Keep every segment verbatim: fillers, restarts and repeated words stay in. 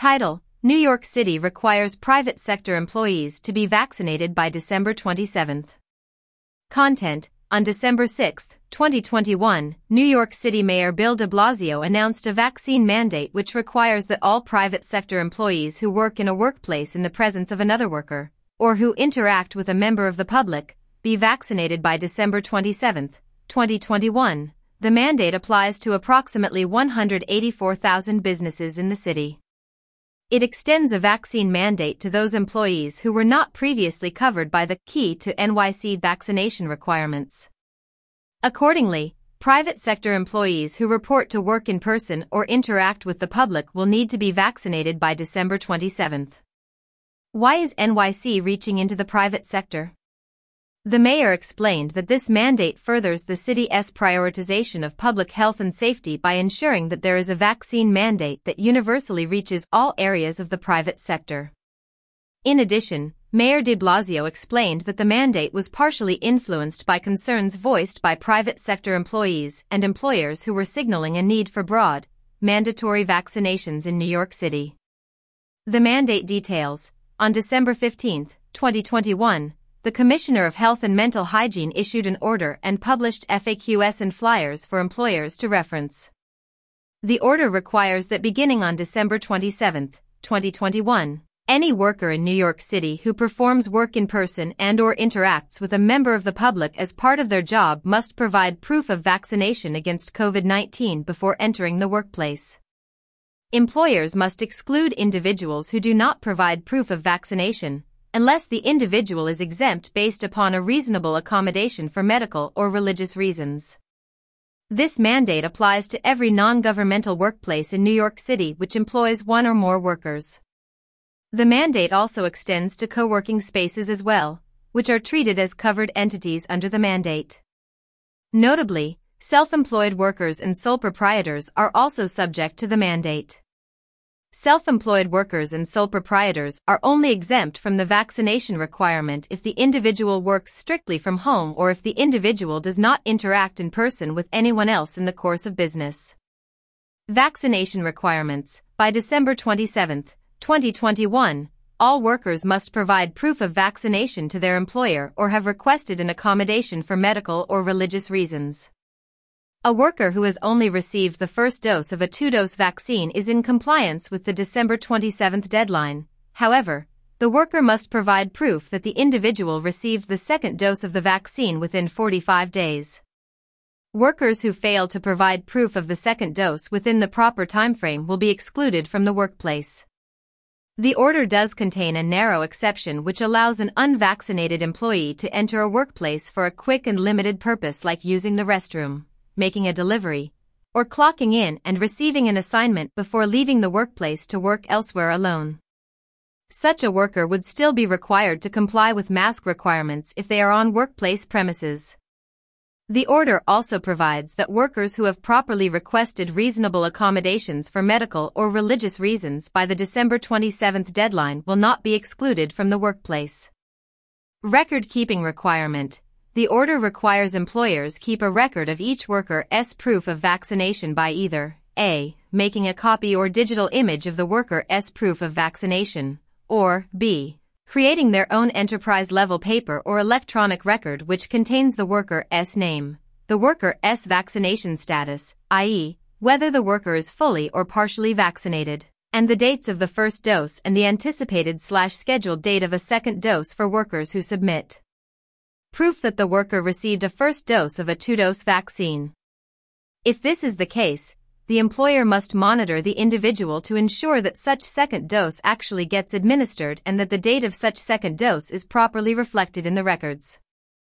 Title: New York City requires private sector employees to be vaccinated by December twenty-seventh. Content: On December sixth, twenty twenty-one, New York City Mayor Bill de Blasio announced a vaccine mandate which requires that all private sector employees who work in a workplace in the presence of another worker, or who interact with a member of the public, be vaccinated by December twenty-seventh, twenty twenty-one. The mandate applies to approximately one hundred eighty-four thousand businesses in the city. It extends a vaccine mandate to those employees who were not previously covered by the Key to N Y C vaccination requirements. Accordingly, private sector employees who report to work in person or interact with the public will need to be vaccinated by December twenty-seventh. Why is N Y C reaching into the private sector? The mayor explained that this mandate furthers the city's prioritization of public health and safety by ensuring that there is a vaccine mandate that universally reaches all areas of the private sector. In addition, Mayor de Blasio explained that the mandate was partially influenced by concerns voiced by private sector employees and employers who were signaling a need for broad, mandatory vaccinations in New York City. The mandate details: on December fifteenth, twenty twenty-one, the Commissioner of Health and Mental Hygiene issued an order and published F A Qs and flyers for employers to reference. The order requires that beginning on December twenty-seventh, twenty twenty-one, any worker in New York City who performs work in person and/or interacts with a member of the public as part of their job must provide proof of vaccination against COVID nineteen before entering the workplace. Employers must exclude individuals who do not provide proof of vaccination, unless the individual is exempt based upon a reasonable accommodation for medical or religious reasons. This mandate applies to every non-governmental workplace in New York City which employs one or more workers. The mandate also extends to co-working spaces as well, which are treated as covered entities under the mandate. Notably, self-employed workers and sole proprietors are also subject to the mandate. Self-employed workers and sole proprietors are only exempt from the vaccination requirement if the individual works strictly from home or if the individual does not interact in person with anyone else in the course of business. Vaccination requirements: by December twenty-seventh, twenty twenty-one, all workers must provide proof of vaccination to their employer or have requested an accommodation for medical or religious reasons. A worker who has only received the first dose of a two-dose vaccine is in compliance with the December twenty-seventh deadline. However, the worker must provide proof that the individual received the second dose of the vaccine within forty-five days. Workers who fail to provide proof of the second dose within the proper timeframe will be excluded from the workplace. The order does contain a narrow exception which allows an unvaccinated employee to enter a workplace for a quick and limited purpose like using the restroom, making a delivery, or clocking in and receiving an assignment before leaving the workplace to work elsewhere alone. Such a worker would still be required to comply with mask requirements if they are on workplace premises. The order also provides that workers who have properly requested reasonable accommodations for medical or religious reasons by the December twenty-seventh deadline will not be excluded from the workplace. Record-keeping requirement: the order requires employers keep a record of each worker's proof of vaccination by either A. making a copy or digital image of the worker's proof of vaccination, or B. creating their own enterprise-level paper or electronic record which contains the worker's name, the worker's vaccination status, that is, whether the worker is fully or partially vaccinated, and the dates of the first dose and the anticipated slash scheduled date of a second dose for workers who submit proof that the worker received a first dose of a two-dose vaccine. If this is the case, the employer must monitor the individual to ensure that such second dose actually gets administered and that the date of such second dose is properly reflected in the records.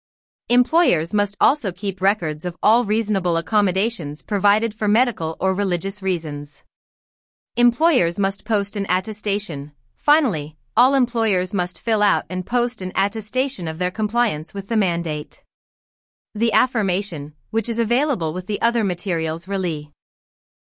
Employers must also keep records of all reasonable accommodations provided for medical or religious reasons. Employers must post an attestation. Finally, all employers must fill out and post an attestation of their compliance with the mandate. The affirmation, which is available with the other materials, really